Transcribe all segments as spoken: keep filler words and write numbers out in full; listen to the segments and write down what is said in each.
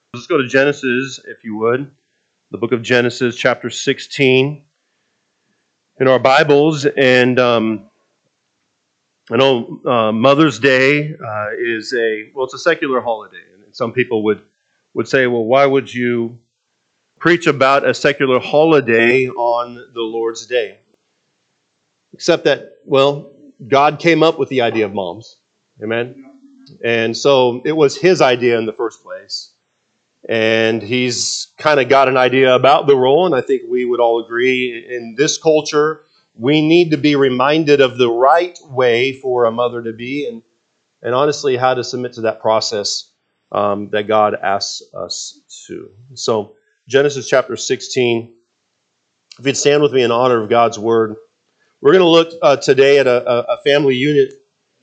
Let's go to Genesis, if you would. The book of Genesis, chapter sixteen, in our Bibles. And um, I know uh, Mother's Day uh, is a, well, it's a secular holiday. And some people would, would say, well, why would you preach about a secular holiday on the Lord's Day? Except that, well, God came up with the idea of moms. Amen? And so it was his idea in the first place. And he's kind of got an idea about the role, and I think we would all agree in this culture, we need to be reminded of the right way for a mother to be, and, and honestly, how to submit to that process um, that God asks us to. So, Genesis chapter sixteen, if you'd stand with me in honor of God's word, we're going to look uh, today at a, a family unit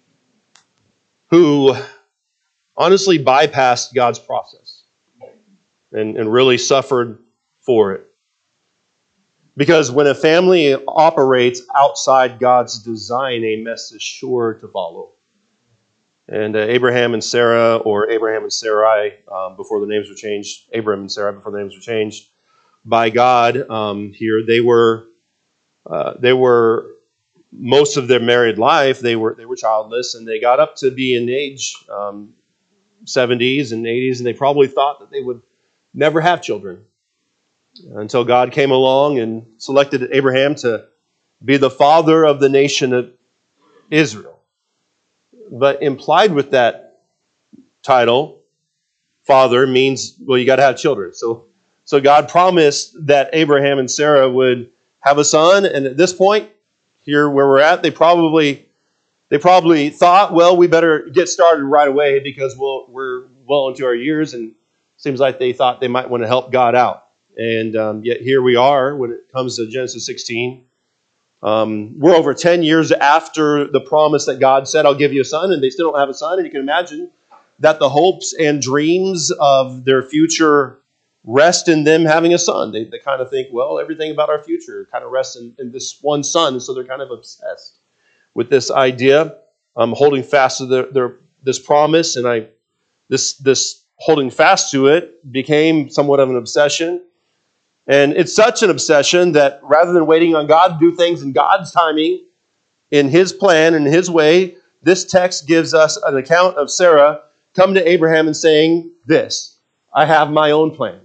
who honestly bypassed God's process. And, and really suffered for it. Because when a family operates outside God's design, a mess is sure to follow. And uh, Abraham and Sarah, or Abraham and Sarai, um, before the names were changed, Abraham and Sarah, before the names were changed by God um, here, they were, uh, they were, most of their married life, they were they were childless, and they got up to be in age, um, seventies and eighties, and they probably thought that they would never have children until God came along and selected Abraham to be the father of the nation of Israel. But implied with that title, father, means, well, you got to have children. So, so God promised that Abraham and Sarah would have a son, and at this point, here where we're at, they probably they probably thought, well, we better get started right away because we'll, we're well into our years, and it seems like they thought they might want to help God out. And um, yet here we are when it comes to Genesis sixteen. Um, we're over ten years after the promise that God said, I'll give you a son, and they still don't have a son. And you can imagine that the hopes and dreams of their future rest in them having a son. They, they kind of think, well, everything about our future kind of rests in, in this one son. And so they're kind of obsessed with this idea, um, holding fast to their, their this promise. And I this this holding fast to it became somewhat of an obsession. And it's such an obsession that rather than waiting on God to do things in God's timing, in his plan, in his way, this text gives us an account of Sarah coming to Abraham and saying this: I have my own plan.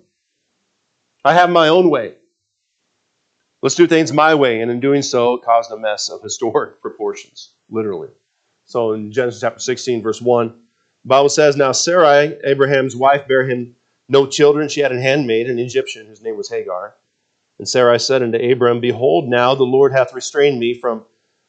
I have my own way. Let's do things my way. And in doing so, it caused a mess of historic proportions, literally. So in Genesis chapter sixteen, verse one, the Bible says, Now Sarai, Abraham's wife, bare him no children. She had a handmaid, an Egyptian, whose name was Hagar. And Sarai said unto Abram, Behold, now the Lord hath restrained me from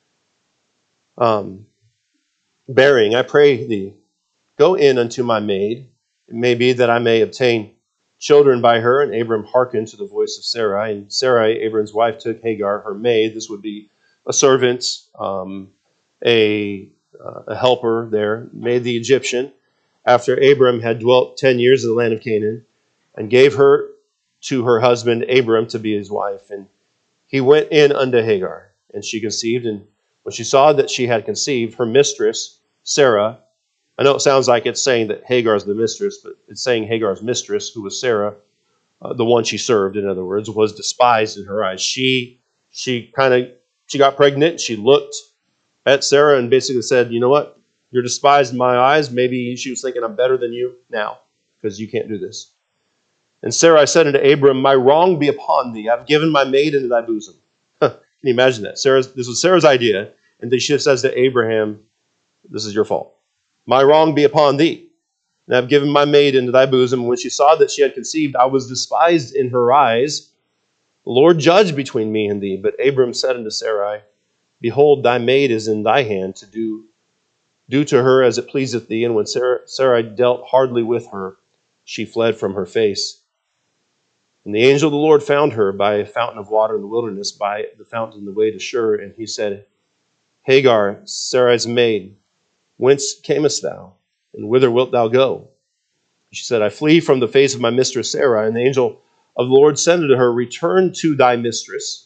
um, bearing. I pray thee, go in unto my maid. It may be that I may obtain children by her. And Abram hearkened to the voice of Sarai. And Sarai, Abram's wife, took Hagar, her maid. This would be a servant, um, a, uh, a helper there, made the Egyptian, after Abram had dwelt ten years in the land of Canaan, and gave her to her husband Abram to be his wife. And he went in unto Hagar, and she conceived. And when she saw that she had conceived, her mistress, Sarah, I know it sounds like it's saying that Hagar is the mistress, but it's saying Hagar's mistress, who was Sarah, uh, the one she served, in other words, was despised in her eyes. She she kind of, she got pregnant. She looked at Sarah and basically said, you know what? You're despised in my eyes. Maybe she was thinking, I'm better than you now because you can't do this. And Sarai said unto Abram, My wrong be upon thee. I've given my maid into thy bosom. Can you imagine that? Sarah's, this was Sarah's idea. And then she says to Abraham, this is your fault. My wrong be upon thee. And I've given my maid into thy bosom. And when she saw that she had conceived, I was despised in her eyes. The Lord judge between me and thee. But Abram said unto Sarai, Behold, thy maid is in thy hand to do Do to her as it pleaseth thee. And when Sarah, Sarai dealt hardly with her, she fled from her face. And the angel of the Lord found her by a fountain of water in the wilderness, by the fountain in the way to Shur. And he said, Hagar, Sarai's maid, whence camest thou? And whither wilt thou go? She said, I flee from the face of my mistress Sarah. And the angel of the Lord said unto her, Return to thy mistress,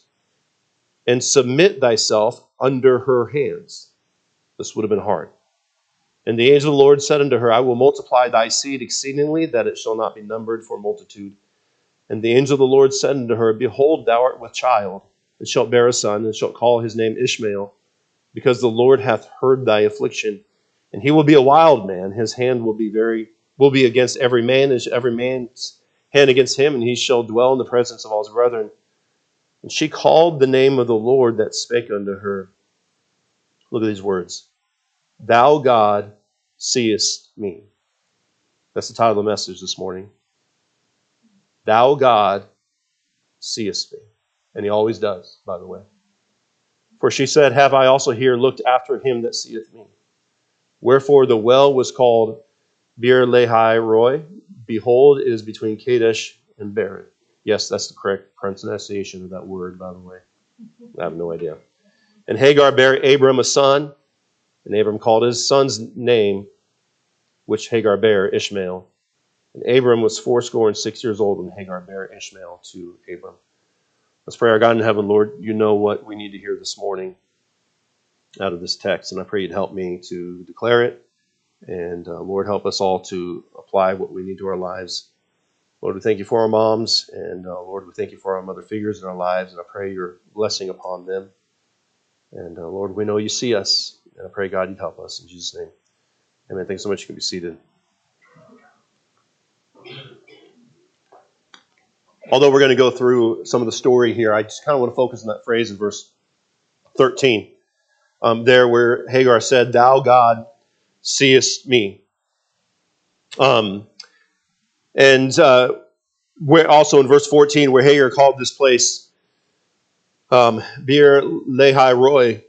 and submit thyself under her hands. This would have been hard. And the angel of the Lord said unto her, I will multiply thy seed exceedingly, that it shall not be numbered for multitude. And the angel of the Lord said unto her, Behold, thou art with child, and shalt bear a son, and shalt call his name Ishmael, because the Lord hath heard thy affliction. And he will be a wild man, his hand will be very will be against every man, and every man's hand against him, and he shall dwell in the presence of all his brethren. And she called the name of the Lord that spake unto her. Look at these words. Thou, God, seest me. That's the title of the message this morning. Thou, God, seest me. And he always does, by the way. For she said, Have I also here looked after him that seeth me? Wherefore the well was called Beer Lahai Roy. Behold, it is between Kadesh and Bered. Yes, that's the correct pronunciation of that word, by the way. I have no idea. And Hagar bare Abram a son, and Abram called his son's name, which Hagar bare, Ishmael. And Abram was fourscore and six years old when Hagar bare Ishmael to Abram. Let's pray. Our God in heaven, Lord, you know what we need to hear this morning out of this text, and I pray you'd help me to declare it. And uh, Lord, help us all to apply what we need to our lives. Lord, we thank you for our moms, and uh, Lord, we thank you for our mother figures in our lives, and I pray your blessing upon them. And uh, Lord, we know you see us, and I pray, God, you'd help us. In Jesus' name, amen. Thanks so much. You can be seated. Although we're going to go through some of the story here, I just kind of want to focus on that phrase in verse thirteen. Um, there where Hagar said, Thou, God, seest me. Um, and uh, where also in verse fourteen, where Hagar called this place um, Beer Lahai Roy.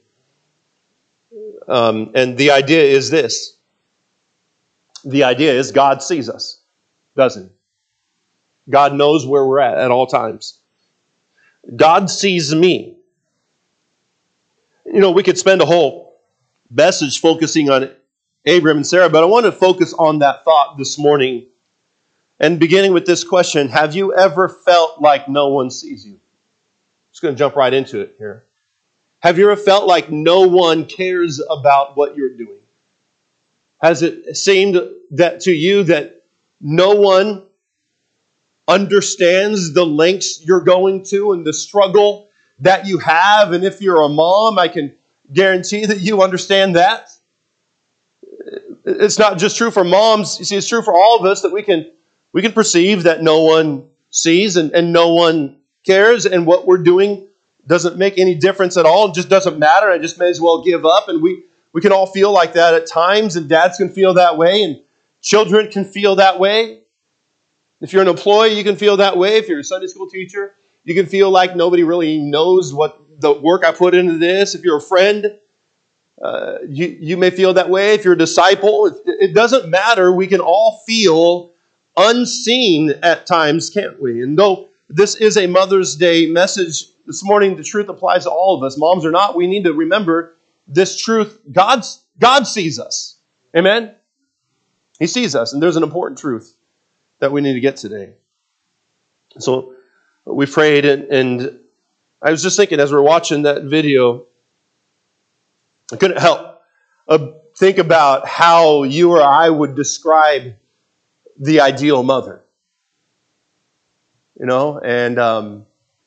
Um, and the idea is this. The idea is God sees us, doesn't he? God knows where we're at at all times. God sees me. You know, we could spend a whole message focusing on Abram and Sarah, but I want to focus on that thought this morning. And beginning with this question, have you ever felt like no one sees you? I'm just going to jump right into it here. Have you ever felt like no one cares about what you're doing? Has it seemed that to you that no one understands the lengths you're going to and the struggle that you have? And if you're a mom, I can guarantee that you understand that. It's not just true for moms. You see, it's true for all of us that we can we can perceive that no one sees and, and no one cares, and what we're doing doesn't make any difference at all. It just doesn't matter. I just may as well give up. And we, we can all feel like that at times, and dads can feel that way, and children can feel that way. If you're an employee, you can feel that way. If you're a Sunday school teacher, you can feel like nobody really knows what the work I put into this. If you're a friend, uh, you, you may feel that way. If you're a disciple, it, it doesn't matter. We can all feel unseen at times, can't we? And though this is a Mother's Day message this morning, the truth applies to all of us. Moms or not, we need to remember this truth. God's, God sees us. Amen? He sees us, and there's an important truth that we need to get today. So we prayed, and, and I was just thinking as we we're watching that video, I couldn't help uh, think about how you or I would describe the ideal mother. You know, and um,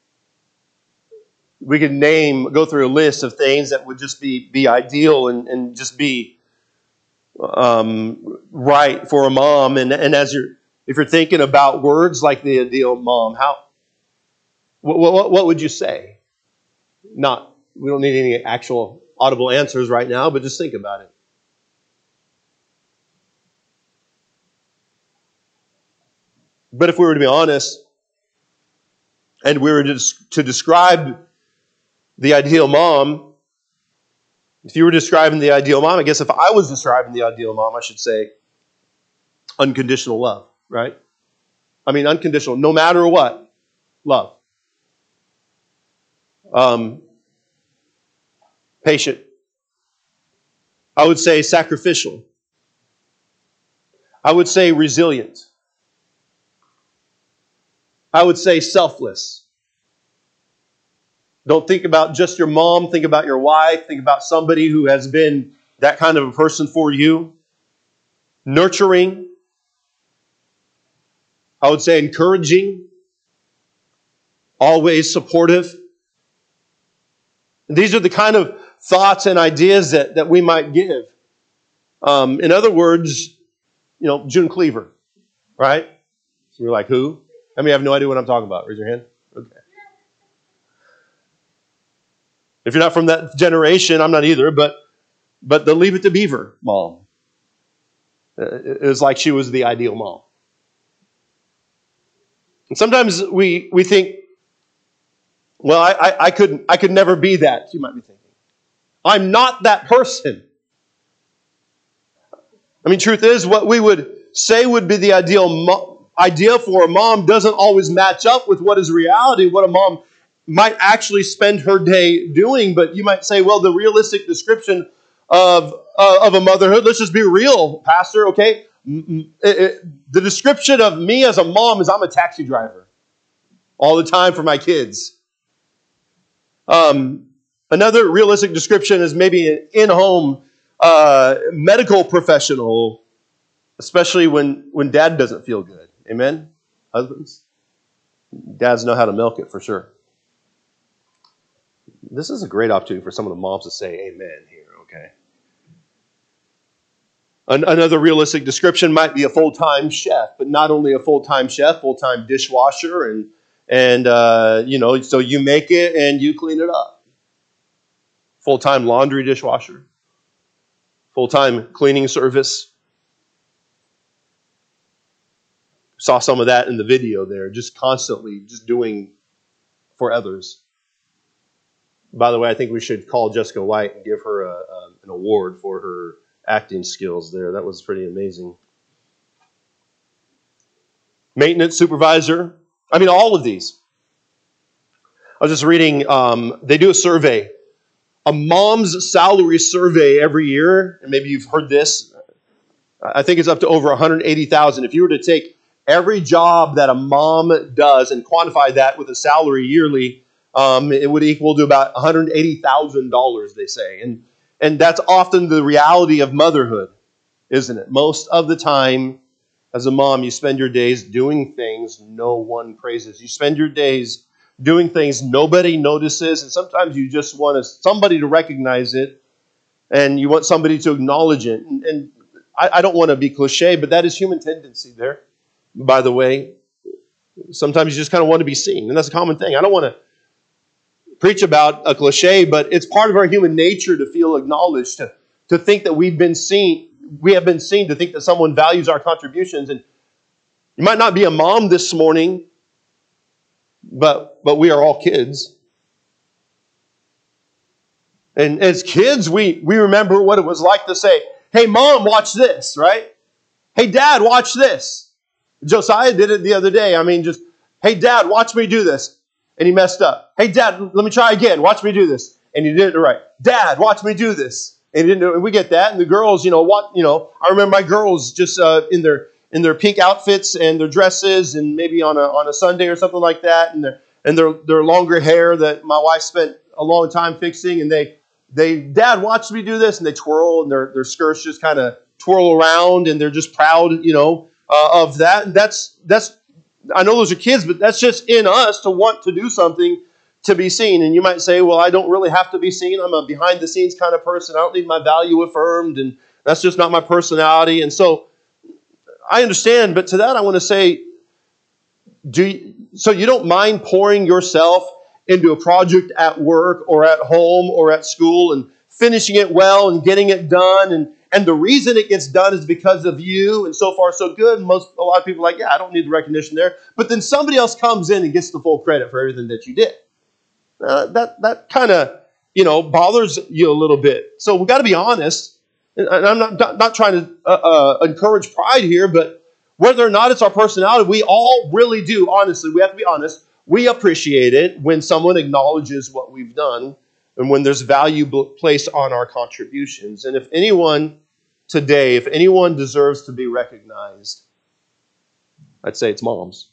we could name, go through a list of things that would just be, be ideal and, and just be um, right for a mom. And, and as you're, if you're thinking about words like the ideal mom, how, what, what, what would you say? Not, we don't need any actual audible answers right now, but just think about it. But if we were to be honest, and we were to, to describe the ideal mom, if you were describing the ideal mom, I guess if I was describing the ideal mom, I should say unconditional love, right? I mean, unconditional, no matter what, love. Um, patient. I would say sacrificial. I would say resilient. I would say selfless. Don't think about just your mom. Think about your wife. Think about somebody who has been that kind of a person for you. nurturing, I would say encouraging, always supportive. These are the kind of thoughts and ideas that, that we might give. Um, in other words, you know, June Cleaver, right? So you're like, who? I mean, I have no idea what I'm talking about. Raise your hand. Okay. If you're not from that generation, I'm not either, but but the Leave It to Beaver mom. It was like she was the ideal mom. And sometimes we we think, well, I, I, I could I could never be that. You might be thinking, I'm not that person. I mean, truth is, what we would say would be the ideal mo- idea for a mom doesn't always match up with what is reality, what a mom might actually spend her day doing. But you might say, well, the realistic description of uh, of a motherhood, let's just be real, Pastor, okay? It, it, the description of me as a mom is I'm a taxi driver all the time for my kids. Um, another realistic description is maybe an in-home uh, medical professional, especially when, when dad doesn't feel good. Amen? Husbands? Dads know how to milk it for sure. This is a great opportunity for some of the moms to say amen here, okay? An- another realistic description might be a full-time chef, but not only a full-time chef, full-time dishwasher, and, and uh, you know, so you make it and you clean it up. Full-time laundry dishwasher. Full-time cleaning service. Saw some of that in the video there, just constantly just doing for others. By the way, I think we should call Jessica White and give her a, a, an award for her acting skills there. That was pretty amazing. Maintenance supervisor. I mean, all of these. I was just reading, um, they do a survey. A mom's salary survey every year, and maybe you've heard this. I think it's up to over one hundred eighty thousand. If you were to take every job that a mom does and quantify that with a salary yearly, um, it would equal to about one hundred eighty thousand dollars, they say. And, and that's often the reality of motherhood, isn't it? Most of the time, as a mom, you spend your days doing things no one praises. You spend your days doing things nobody notices, and sometimes you just want somebody to recognize it, and you want somebody to acknowledge it. And, and I, I don't want to be cliche, but that is human tendency there, by the way. Sometimes you just kind of want to be seen, and that's a common thing. I don't want to preach about a cliche, but it's part of our human nature to feel acknowledged, to, to think that we've been seen, we have been seen, to think that someone values our contributions. And you might not be a mom this morning, but but we are all kids. And as kids, we, we remember what it was like to say, hey, Mom, watch this, right? Hey, Dad, watch this. Josiah did it the other day. I mean, just, hey, Dad, watch me do this. And he messed up. Hey, Dad, let me try again. Watch me do this. And he did it right. Dad, watch me do this. And he didn't do it. And we get that. And the girls, you know, what, you know, I remember my girls just uh, in their in their pink outfits and their dresses, and maybe on a on a Sunday or something like that, and their and their their longer hair that my wife spent a long time fixing, and they they Dad, watch me do this, and they twirl, and their their skirts just kind of twirl around, and they're just proud, you know, uh, of that. And that's that's I know those are kids, but that's just in us to want to do something to be seen. And you might say, well, I don't really have to be seen. I'm a behind the scenes kind of person. I don't need my value affirmed, and that's just not my personality. And so I understand, but to that I want to say, do you, so you don't mind pouring yourself into a project at work or at home or at school and finishing it well and getting it done, and and the reason it gets done is because of you, and so far so good. And most a lot of people are like, yeah, I don't need the recognition there. But then somebody else comes in and gets the full credit for everything that you did. Uh, that that kind of, you know, bothers you a little bit. So we've got to be honest. And I'm not, not, not trying to uh, uh, encourage pride here, but whether or not it's our personality, we all really do, honestly, we have to be honest, we appreciate it when someone acknowledges what we've done and when there's value placed on our contributions. And if anyone today, if anyone deserves to be recognized, I'd say it's moms.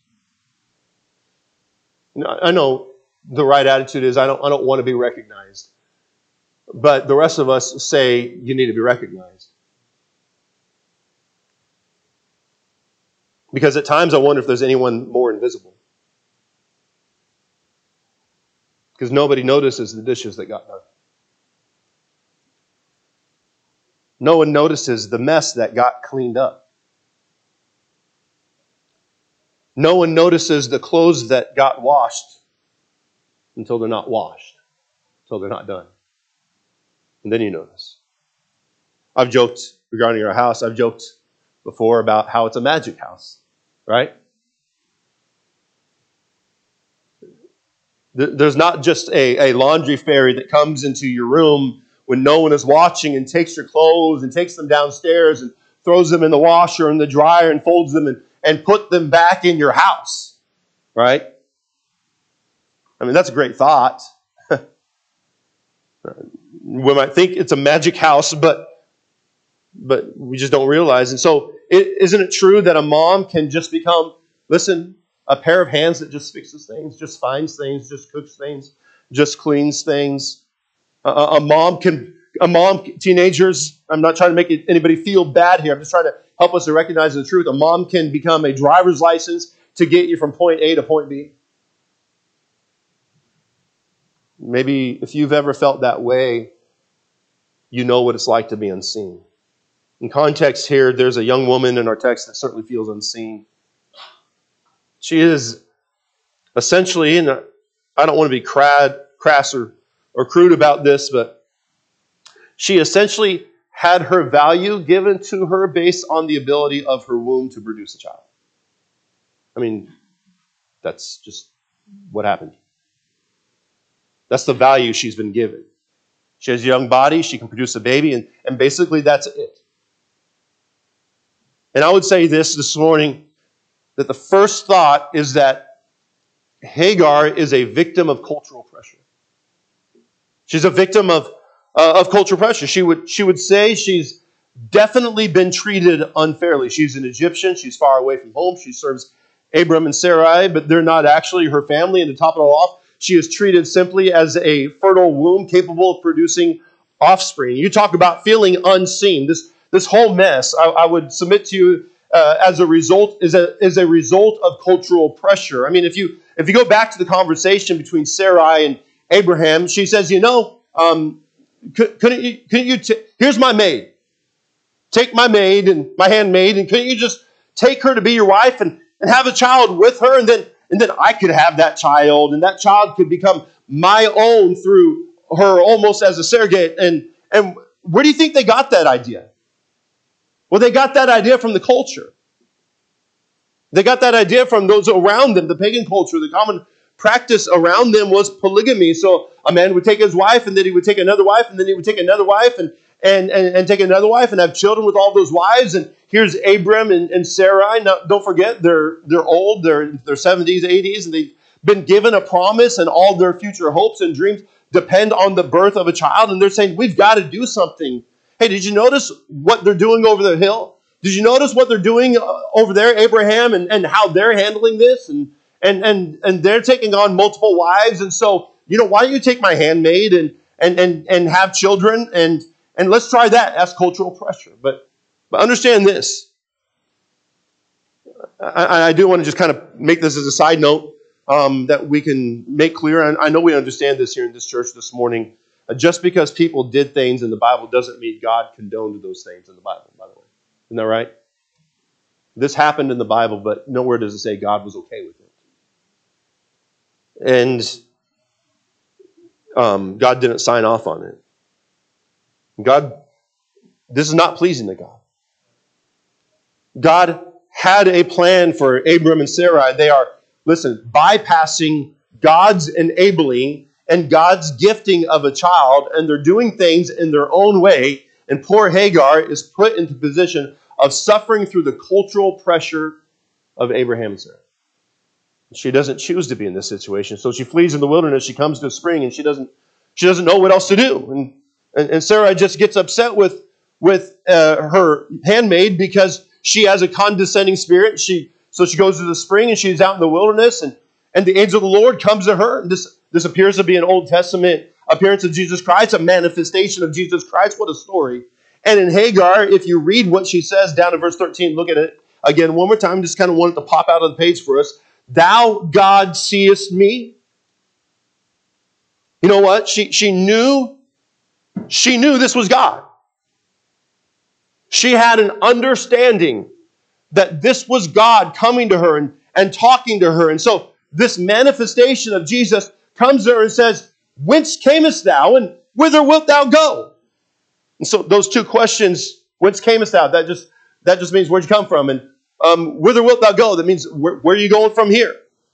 I know the right attitude is I don't, I don't want to be recognized. But the rest of us say you need to be recognized. Because at times I wonder if there's anyone more invisible. Because nobody notices the dishes that got done. No one notices the mess that got cleaned up. No one notices the clothes that got washed until they're not washed, until they're not done. And then you notice. I've joked regarding our house, I've joked before about how it's a magic house, right? There's not just a, a laundry fairy that comes into your room when no one is watching and takes your clothes and takes them downstairs and throws them in the washer and the dryer and folds them and, and put them back in your house, right? I mean, that's a great thought. We might think it's a magic house, but but we just don't realize. And so, it, isn't it true that a mom can just become, listen, a pair of hands that just fixes things, just finds things, just cooks things, just cleans things? A, a mom can, a mom, teenagers, I'm not trying to make anybody feel bad here. I'm just trying to help us to recognize the truth. A mom can become a driver's license to get you from point A to point B. Maybe if you've ever felt that way, you know what it's like to be unseen. In context here, there's a young woman in our text that certainly feels unseen. She is essentially, and I don't want to be crad, crass or, or crude about this, but she essentially had her value given to her based on the ability of her womb to produce a child. I mean, that's just what happened. That's the value she's been given. She has a young body, she can produce a baby, and, and basically that's it. And I would say this this morning, that the first thought is that Hagar is a victim of cultural pressure. She's a victim of, uh, of cultural pressure. She would, she would say she's definitely been treated unfairly. She's an Egyptian, she's far away from home, she serves Abram and Sarai, but they're not actually her family, and to top it all off, she is treated simply as a fertile womb capable of producing offspring. You talk about feeling unseen. This, this whole mess, I, I would submit to you, uh, as a result, is a, is a result of cultural pressure. I mean, if you if you go back to the conversation between Sarai and Abraham, she says, you know, um, could, couldn't you, couldn't you t- here's my maid. Take my maid and my handmaid, and couldn't you just take her to be your wife and, and have a child with her, and then And then I could have that child, and that child could become my own through her almost as a surrogate. And, and where do you think they got that idea? Well, they got that idea from the culture. They got that idea from those around them, the pagan culture. The common practice around them was polygamy. So a man would take his wife, and then he would take another wife, and then he would take another wife, and And, and, and take another wife and have children with all those wives. And here's Abram and, and Sarai. Now, don't forget, they're they're old. They're in their seventies, eighties, and they've been given a promise, and all their future hopes and dreams depend on the birth of a child. And they're saying, we've got to do something. Hey, did you notice what they're doing over the hill? Did you notice what they're doing over there, Abraham, and, and how they're handling this? And, and, and, and they're taking on multiple wives. And so, you know, why don't you take my handmaid and, and, and, and have children and And let's try that. That's cultural pressure. But, but understand this. I, I do want to just kind of make this as a side note um, that we can make clear. And I know we understand this here in this church this morning. Uh, just because people did things in the Bible doesn't mean God condoned those things in the Bible, by the way. Isn't that right? This happened in the Bible, but nowhere does it say God was okay with it. And um, God didn't sign off on it. God, this is not pleasing to God. God had a plan for Abram and Sarai. They are, listen, bypassing God's enabling and God's gifting of a child, and they're doing things in their own way, and poor Hagar is put into the position of suffering through the cultural pressure of Abraham and Sarah. She doesn't choose to be in this situation, so she flees in the wilderness. She comes to a spring, and she doesn't, she doesn't know what else to do. And And, and Sarah just gets upset with, with uh, her handmaid because she has a condescending spirit. She So she goes to the spring and she's out in the wilderness, and, and the angel of the Lord comes to her. And this, this appears to be an Old Testament appearance of Jesus Christ, a manifestation of Jesus Christ. What a story. And in Hagar, if you read what she says down in verse thirteen, look at it. again one more time. Just kind of wanted to pop out of the page for us. Thou, God, seest me. You know what? She, she knew, she knew this was God. She had an understanding that this was God coming to her and, and talking to her. And so this manifestation of Jesus comes to her and says, whence camest thou and whither wilt thou go? And so those two questions, whence camest thou? That just that just means where'd you come from? And um, whither wilt thou go? That means where, where are you going from here?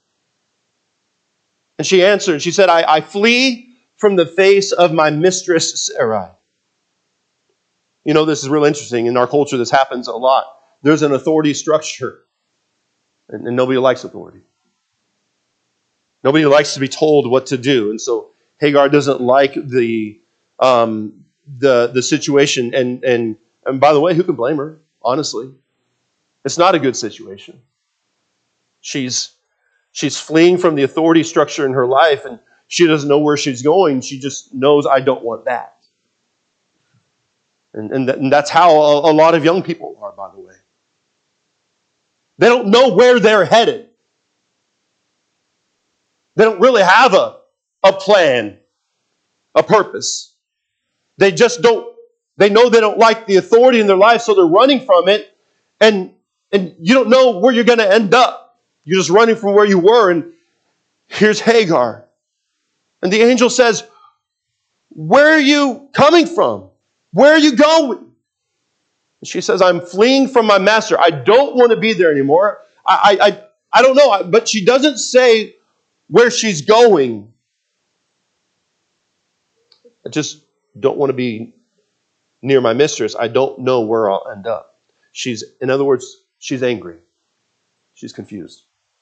And she answered, she said, I, I flee from the face of my mistress Sarai. You know, this is real interesting. In our culture, this happens a lot. There's an authority structure, and, and nobody likes authority. Nobody likes to be told what to do. And so Hagar doesn't like the um, the the situation. And, and, and by the way, who can blame her? Honestly, it's not a good situation. She's she's fleeing from the authority structure in her life, and she doesn't know where she's going. She just knows, I don't want that. And, and, th- and that's how a, a lot of young people are, by the way. They don't know where they're headed. They don't really have a, a plan, a purpose. They just don't, they know they don't like the authority in their life, so they're running from it, and, and you don't know where you're going to end up. You're just running from where you were, and here's Hagar. And the angel says, where are you coming from? Where are you going? And she says, I'm fleeing from my master. I don't want to be there anymore. I, I, I, I don't know, but she doesn't say where she's going. I just don't want to be near my mistress. I don't know where I'll end up. She's, in other words, she's angry. She's confused.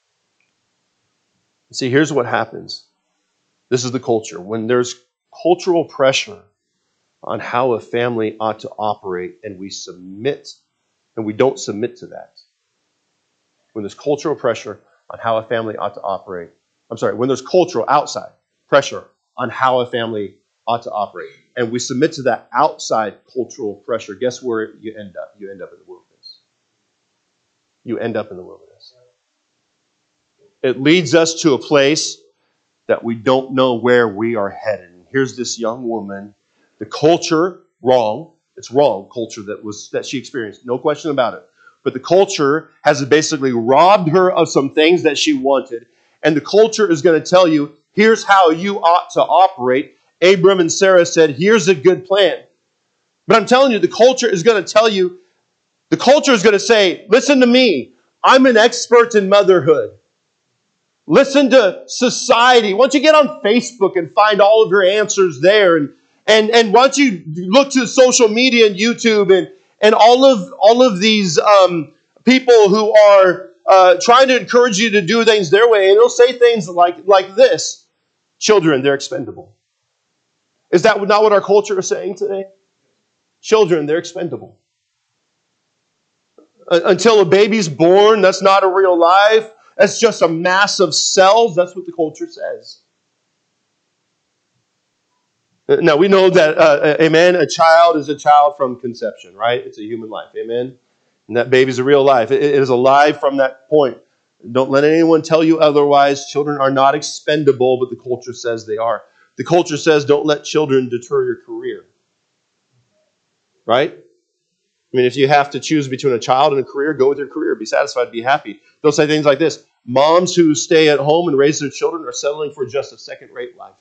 See, here's what happens. This is the culture. When there's cultural pressure on how a family ought to operate, and we submit, and we don't submit to that. When there's cultural pressure on how a family ought to operate, I'm sorry, when there's cultural outside pressure on how a family ought to operate, and we submit to that outside cultural pressure, guess where you end up? You end up in the wilderness. You end up in the wilderness. It leads us to a place that we don't know where we are headed. And here's this young woman. The culture, wrong. It's wrong culture that was that she experienced. No question about it. But the culture has basically robbed her of some things that she wanted. And the culture is going to tell you, here's how you ought to operate. Abram and Sarah said, here's a good plan. But I'm telling you, the culture is going to tell you, the culture is going to say, listen to me. I'm an expert in motherhood. Listen to society. Why don't you get on Facebook and find all of your answers there? And And and why don't you look to social media and YouTube and, and all of all of these um, people who are uh, trying to encourage you to do things their way, and they'll say things like, like this: children, they're expendable. Is that not what our culture is saying today? Children, they're expendable. Uh, until a baby's born, that's not a real life. That's just a mass of cells. That's what the culture says. Now, we know that, uh, amen, a child is a child from conception, right? It's a human life, amen? And that baby's a real life. It, it is alive from that point. Don't let anyone tell you otherwise. Children are not expendable, but the culture says they are. The culture says don't let children deter your career, right? I mean, if you have to choose between a child and a career, go with your career. Be satisfied, be happy. They'll say things like this: moms who stay at home and raise their children are settling for just a second-rate life.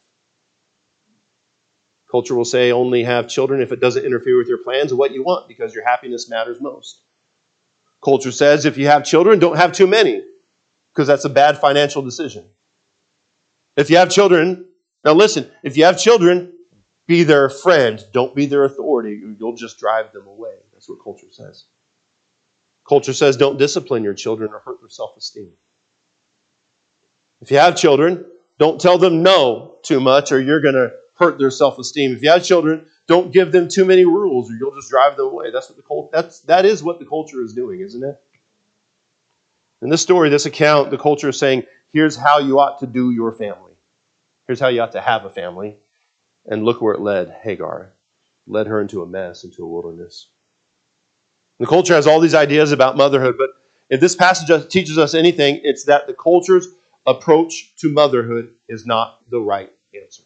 Culture will say only have children if it doesn't interfere with your plans and what you want, because your happiness matters most. Culture says if you have children, don't have too many, because that's a bad financial decision. If you have children, now listen, if you have children, be their friend. Don't be their authority. You'll just drive them away. That's what culture says. Culture says don't discipline your children or hurt their self-esteem. If you have children, don't tell them no too much or you're going to hurt their self-esteem. If you have children, don't give them too many rules or you'll just drive them away. That's what the cult, that's, that is what the culture is doing, isn't it? In this story, this account, the culture is saying, here's how you ought to do your family. Here's how you ought to have a family. And look where it led Hagar. It led her into a mess, into a wilderness. The culture has all these ideas about motherhood, but if this passage teaches us anything, it's that the culture's approach to motherhood is not the right answer.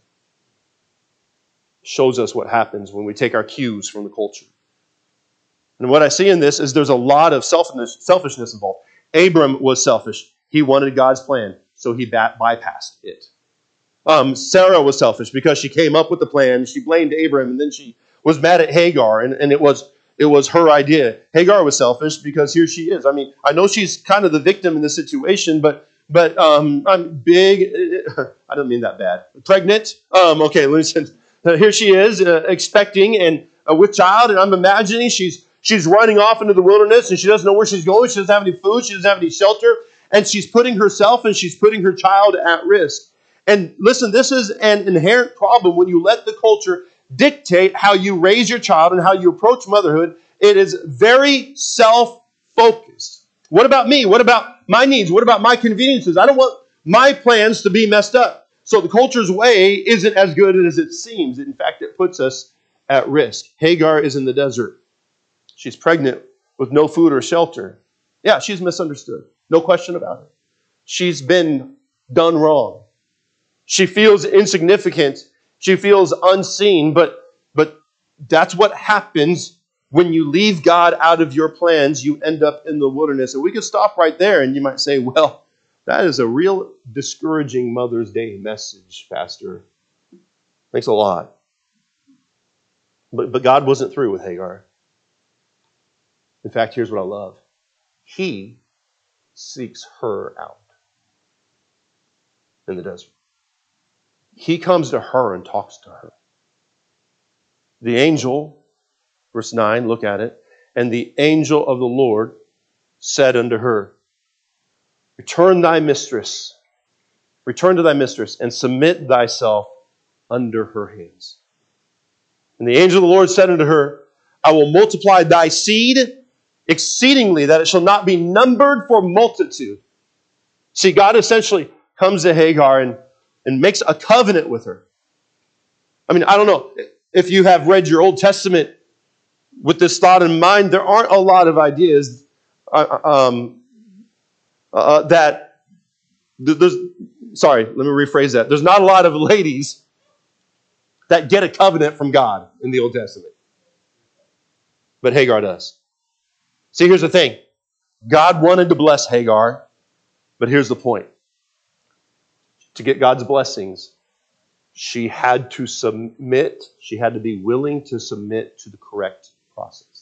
It shows us what happens when we take our cues from the culture. And what I see in this is there's a lot of selfishness, selfishness involved. Abram was selfish. He wanted God's plan, so he bypassed it. Um, Sarah was selfish because she came up with the plan. She blamed Abram, and then she was mad at Hagar, and, and it was it was her idea. Hagar was selfish because here she is. I mean, I know she's kind of the victim in this situation, but but um, I'm big. I don't mean that bad. Pregnant. Um, okay, listen. Here she is, uh, expecting and uh, with child, and I'm imagining she's she's running off into the wilderness, and she doesn't know where she's going. She doesn't have any food. She doesn't have any shelter, and she's putting herself and she's putting her child at risk. And listen, this is an inherent problem when you let the culture dictate how you raise your child and how you approach motherhood. It is very self-focused. What about me? What about my needs? What about my conveniences? I don't want my plans to be messed up. So the culture's way isn't as good as it seems. In fact, it puts us at risk. Hagar is in the desert. She's pregnant with no food or shelter. Yeah, she's misunderstood. No question about it. She's been done wrong. She feels insignificant. She feels unseen, but, but that's what happens when you leave God out of your plans. You end up in the wilderness. And we could stop right there, and you might say, well, that is a real discouraging Mother's Day message, Pastor. Thanks a lot. But, but God wasn't through with Hagar. In fact, here's what I love. He seeks her out in the desert. He comes to her and talks to her. The angel, verse nine, look at it. And the angel of the Lord said unto her, Return thy mistress, return to thy mistress, and submit thyself under her hands. And the angel of the Lord said unto her, I will multiply thy seed exceedingly, that it shall not be numbered for multitude. See, God essentially comes to Hagar and and makes a covenant with her. I mean, I don't know if you have read your Old Testament with this thought in mind. There aren't a lot of ideas uh, um, uh, that there's. Sorry, let me rephrase that. There's not a lot of ladies that get a covenant from God in the Old Testament, but Hagar does. See, here's the thing: God wanted to bless Hagar, but here's the point. To get God's blessings, she had to submit, she had to be willing to submit to the correct process.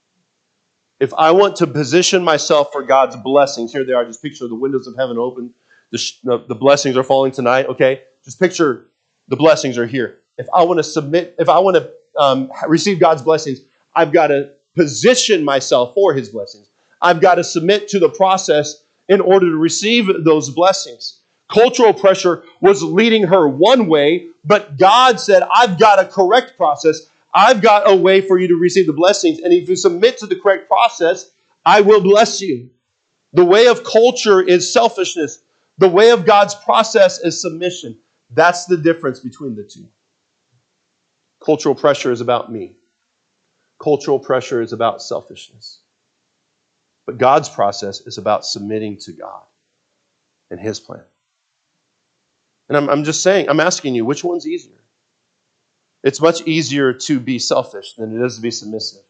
If I want to position myself for God's blessings, here they are, just picture the windows of heaven open, the, sh- the, the blessings are falling tonight, okay? Just picture the blessings are here. If I want to submit, if I want to um, receive God's blessings, I've got to position myself for His blessings. I've got to submit to the process in order to receive those blessings. Cultural pressure was leading her one way, but God said, I've got a correct process. I've got a way for you to receive the blessings. And if you submit to the correct process, I will bless you. The way of culture is selfishness. The way of God's process is submission. That's the difference between the two. Cultural pressure is about me. Cultural pressure is about selfishness. But God's process is about submitting to God and His plan. And I'm, I'm just saying, I'm asking you, which one's easier? It's much easier to be selfish than it is to be submissive.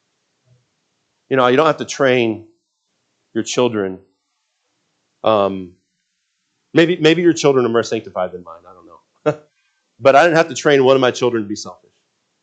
You know, you don't have to train your children. Um, maybe, maybe your children are more sanctified than mine. I don't know. But I didn't have to train one of my children to be selfish.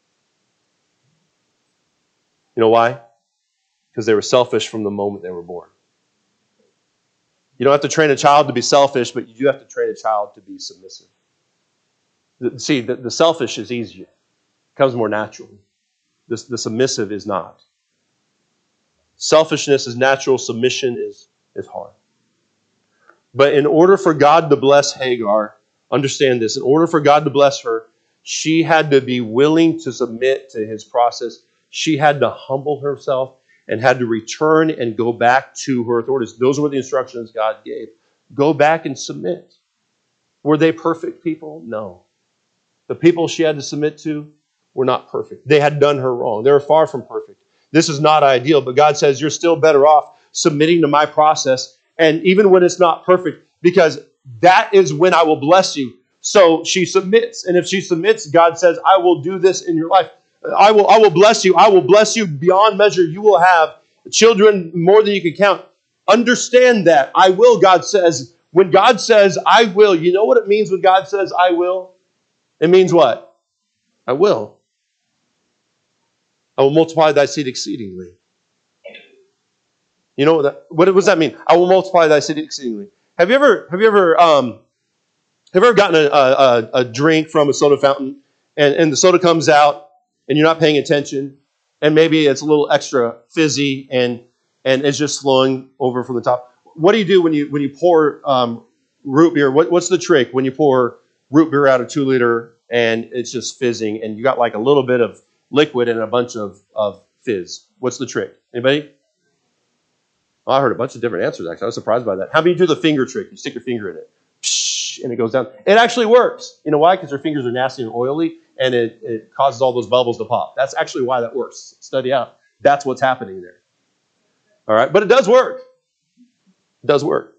You know why? Because they were selfish from the moment they were born. You don't have to train a child to be selfish, but you do have to train a child to be submissive. See, the, the selfish is easier. It comes more naturally. The, the submissive is not. Selfishness is natural. Submission is, is hard. But in order for God to bless Hagar, understand this, in order for God to bless her, she had to be willing to submit to His process. She had to humble herself and had to return and go back to her authorities. Those were the instructions God gave. Go back and submit. Were they perfect people? No. The people she had to submit to were not perfect. They had done her wrong. They were far from perfect. This is not ideal, but God says you're still better off submitting to my process. And even when it's not perfect, because that is when I will bless you. So she submits. And if she submits, God says, I will do this in your life. I will, I will bless you. I will bless you beyond measure. You will have children more than you can count. Understand that. I will, God says. When God says, I will, you know what it means when God says, I will? It means what? I will. I will multiply thy seed exceedingly. You know what, that, what does that mean? I will multiply thy seed exceedingly. Have you ever, have you ever, um, have you ever gotten a, a, a drink from a soda fountain and, and the soda comes out and you're not paying attention and maybe it's a little extra fizzy and and it's just flowing over from the top? What do you do when you when you pour um, root beer? What, what's the trick when you pour root beer out of two liter and it's just fizzing and you got like a little bit of liquid and a bunch of, of fizz? What's the trick? Anybody? Well, I heard a bunch of different answers, actually. I was surprised by that. How many do the finger trick? You stick your finger in it, psh, and it goes down. It actually works. You know why? Because your fingers are nasty and oily, and it, it causes all those bubbles to pop. That's actually why that works. Study out. That's what's happening there. All right? But it does work. It does work.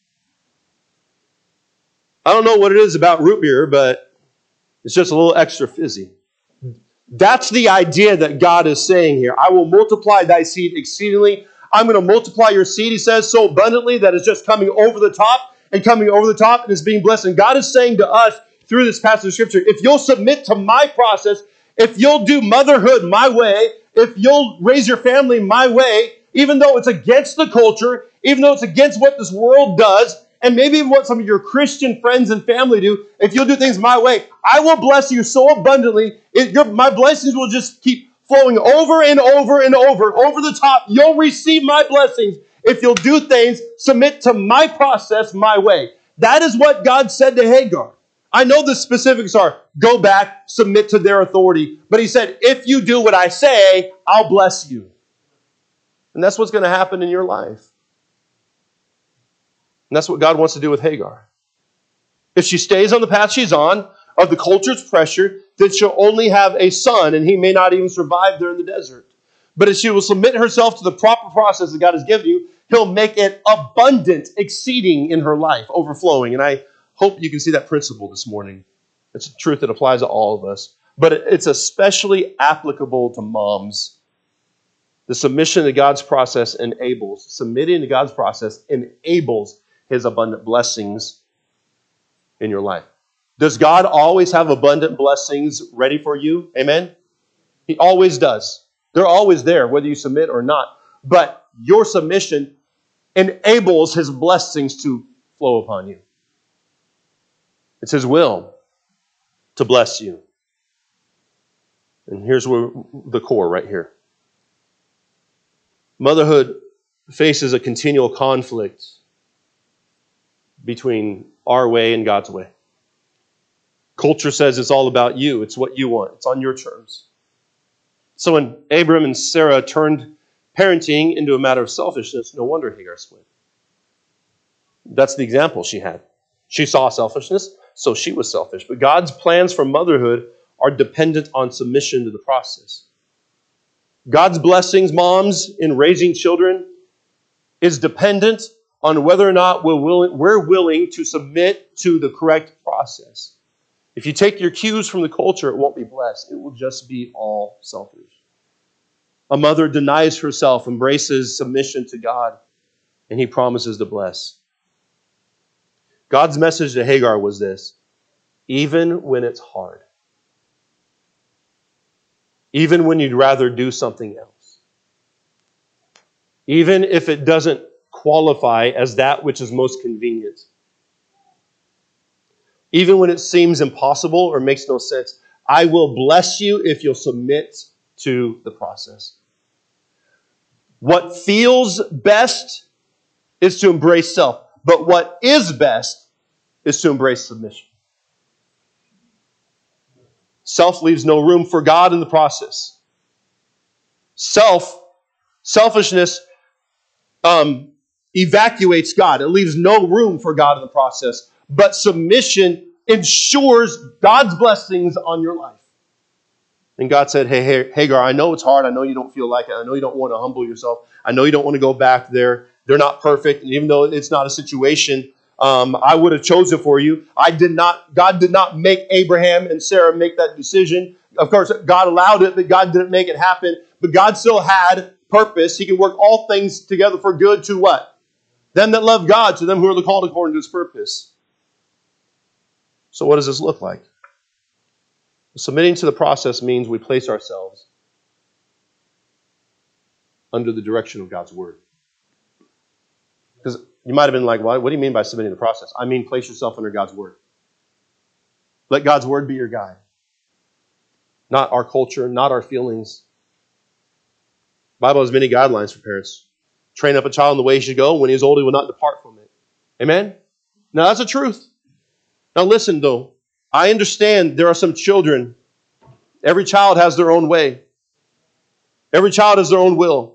I don't know what it is about root beer, but it's just a little extra fizzy. That's the idea that God is saying here. I will multiply thy seed exceedingly. I'm going to multiply your seed, he says, so abundantly that it's just coming over the top and coming over the top and is being blessed. And God is saying to us through this passage of Scripture, if you'll submit to my process, if you'll do motherhood my way, if you'll raise your family my way, even though it's against the culture, even though it's against what this world does, and maybe even what some of your Christian friends and family do, if you'll do things my way, I will bless you so abundantly. It, your, my blessings will just keep flowing over and over and over, over the top. You'll receive my blessings if you'll do things, submit to my process my way. That is what God said to Hagar. I know the specifics are go back, submit to their authority. But he said, if you do what I say, I'll bless you. And that's what's going to happen in your life. And that's what God wants to do with Hagar. If she stays on the path she's on, of the culture's pressure, then she'll only have a son, and he may not even survive there in the desert. But if she will submit herself to the proper process that God has given you, he'll make it abundant, exceeding in her life, overflowing. And I hope you can see that principle this morning. It's a truth that applies to all of us. But it's especially applicable to moms. The submission to God's process enables, submitting to God's process enables his abundant blessings in your life. Does God always have abundant blessings ready for you? Amen? He always does. They're always there, whether you submit or not. But your submission enables his blessings to flow upon you. It's his will to bless you. And here's where the core right here. Motherhood faces a continual conflict between our way and God's way. Culture says it's all about you. It's what you want. It's on your terms. So when Abram and Sarah turned parenting into a matter of selfishness, no wonder Hagar split. That's the example she had. She saw selfishness, so she was selfish. But God's plans for motherhood are dependent on submission to the process. God's blessings, moms, in raising children is dependent on whether or not we're willing, we're willing to submit to the correct process. If you take your cues from the culture, it won't be blessed. It will just be all selfish. A mother denies herself, embraces submission to God, and he promises to bless. God's message to Hagar was this: even when it's hard, even when you'd rather do something else, even if it doesn't qualify as that which is most convenient, even when it seems impossible or makes no sense, I will bless you if you'll submit to the process. What feels best is to embrace self, but what is best is to embrace submission. Self leaves no room for God in the process. Self, selfishness um, evacuates God. It leaves no room for God in the process. But submission ensures God's blessings on your life. And God said, hey, hey, Hagar, I know it's hard. I know you don't feel like it. I know you don't want to humble yourself. I know you don't want to go back there. They're not perfect. And even though it's not a situation um, I would have chosen for you, I did not. God did not make Abraham and Sarah make that decision. Of course, God allowed it, but God didn't make it happen. But God still had purpose. He can work all things together for good to what? Them that love God, to them who are called according to His purpose. So what does this look like? Submitting to the process means we place ourselves under the direction of God's Word. Because you might have been like, well, what do you mean by submitting to the process? I mean, place yourself under God's Word. Let God's Word be your guide. Not our culture, not our feelings. The Bible has many guidelines for parents. Train up a child in the way he should go. When he is old, he will not depart from it. Amen? Now, that's the truth. Now, listen, though. I understand there are some children. Every child has their own way. Every child has their own will.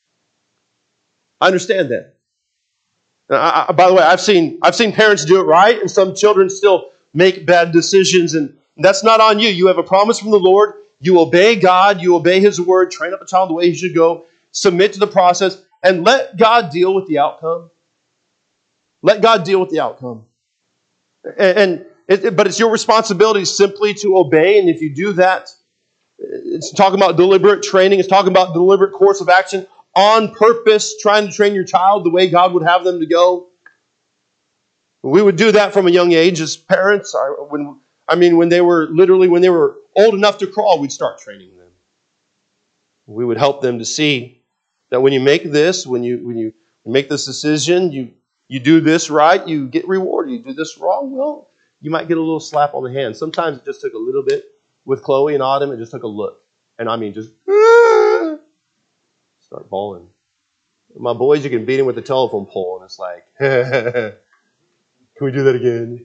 I understand that. I, I, by the way, I've seen I've seen parents do it right, and some children still make bad decisions, and that's not on you. You have a promise from the Lord. You obey God. You obey His Word. Train up a child the way he should go. Submit to the process, and let God deal with the outcome. Let God deal with the outcome. And, and it, but it's your responsibility simply to obey, and if you do that, it's talking about deliberate training. It's talking about deliberate course of action on purpose, trying to train your child the way God would have them to go. We would do that from a young age as parents. I, when, I mean, when they were literally, when they were old enough to crawl, we'd start training them. We would help them to see that when you make this, when you when you make this decision, you you do this right, you get rewarded. You do this wrong, well, you might get a little slap on the hand. Sometimes it just took a little bit. With Chloe and Autumn, it just took a look. And I mean, just ah, start bawling. My boys, you can beat him with a telephone pole, and it's like, can we do that again?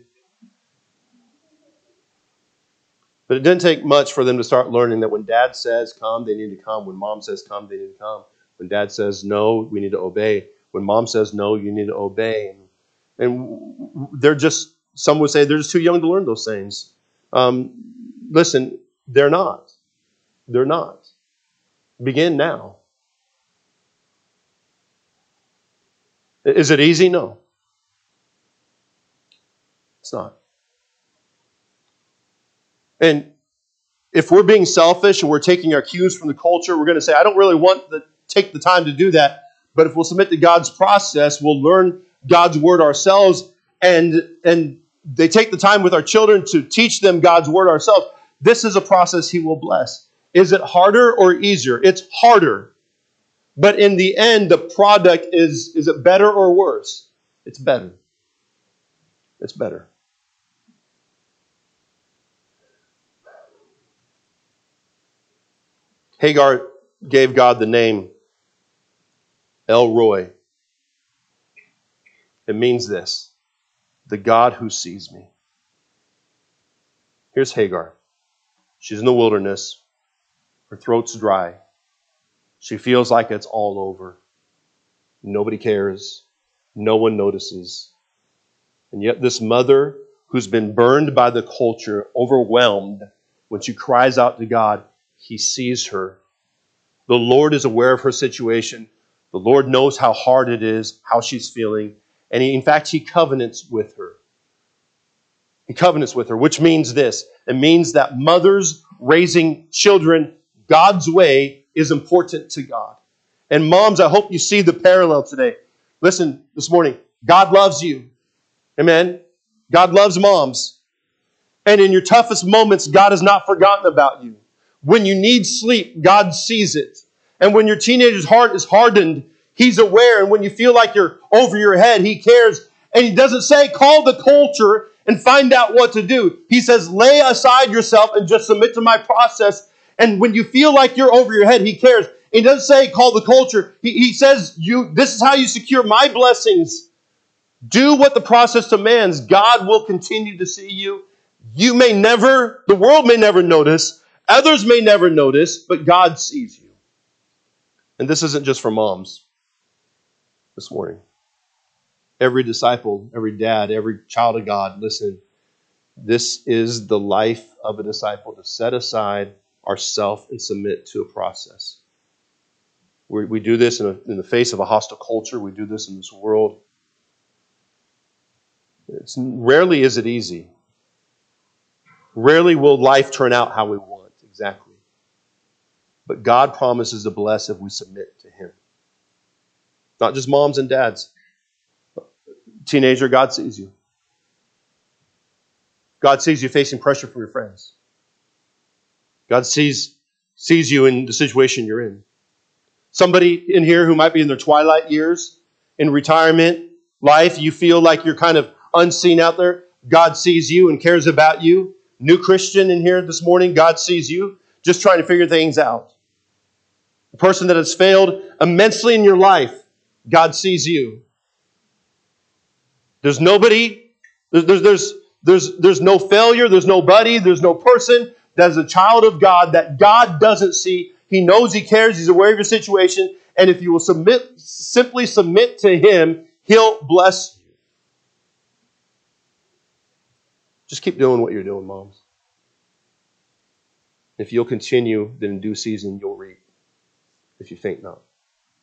But it didn't take much for them to start learning that when Dad says come, they need to come. When Mom says come, they need to come. When Dad says no, we need to obey. When Mom says no, you need to obey. And they're just, some would say they're just too young to learn those things. Um, listen, they're not. They're not. Begin now. Is it easy? No. It's not. And if we're being selfish and we're taking our cues from the culture, we're going to say, I don't really want to take the time to do that. But if we'll submit to God's process, we'll learn God's word ourselves. And, and they take the time with our children to teach them God's word ourselves. This is a process He will bless. Is it harder or easier? It's harder. But in the end, the product is, is it better or worse? It's better. It's better. Hagar gave God the name El Roi. It means this: the God who sees me. Here's Hagar. She's in the wilderness. Her throat's dry. She feels like it's all over. Nobody cares. No one notices. And yet this mother who's been burned by the culture, overwhelmed, when she cries out to God, He sees her. The Lord is aware of her situation. The Lord knows how hard it is, how she's feeling. And he, in fact, He covenants with her. He covenants with her, which means this. It means that mothers raising children God's way is important to God. And moms, I hope you see the parallel today. Listen, this morning, God loves you. Amen. God loves moms. And in your toughest moments, God has not forgotten about you. When you need sleep, God sees it. And when your teenager's heart is hardened, He's aware. And when you feel like you're over your head, He cares. And He doesn't say, call the culture and find out what to do. He says, lay aside yourself and just submit to my process. And when you feel like you're over your head, He cares. He doesn't say, call the culture. He, he says, you. This is how you secure my blessings. Do what the process demands. God will continue to see you. You may never, the world may never notice. Others may never notice, but God sees you. And this isn't just for moms this morning. Every disciple, every dad, every child of God, listen, this is the life of a disciple, to set aside ourselves and submit to a process. We, we do this in, a, in the face of a hostile culture. We do this in this world. It's, rarely is it easy. Rarely will life turn out how we want, exactly. But God promises to bless if we submit to Him. Not just moms and dads. Teenager, God sees you. God sees you facing pressure from your friends. God sees, sees you in the situation you're in. Somebody in here who might be in their twilight years, in retirement life, you feel like you're kind of unseen out there. God sees you and cares about you. New Christian in here this morning, God sees you, just trying to figure things out. The person that has failed immensely in your life, God sees you. There's nobody, there's, there's, there's, there's, there's no failure, there's nobody, there's no person that is a child of God that God doesn't see. He knows He cares, He's aware of your situation, and if you will submit, simply submit to Him, He'll bless you. Just keep doing what you're doing, moms. If you'll continue, then in due season you'll reap, if you faint not.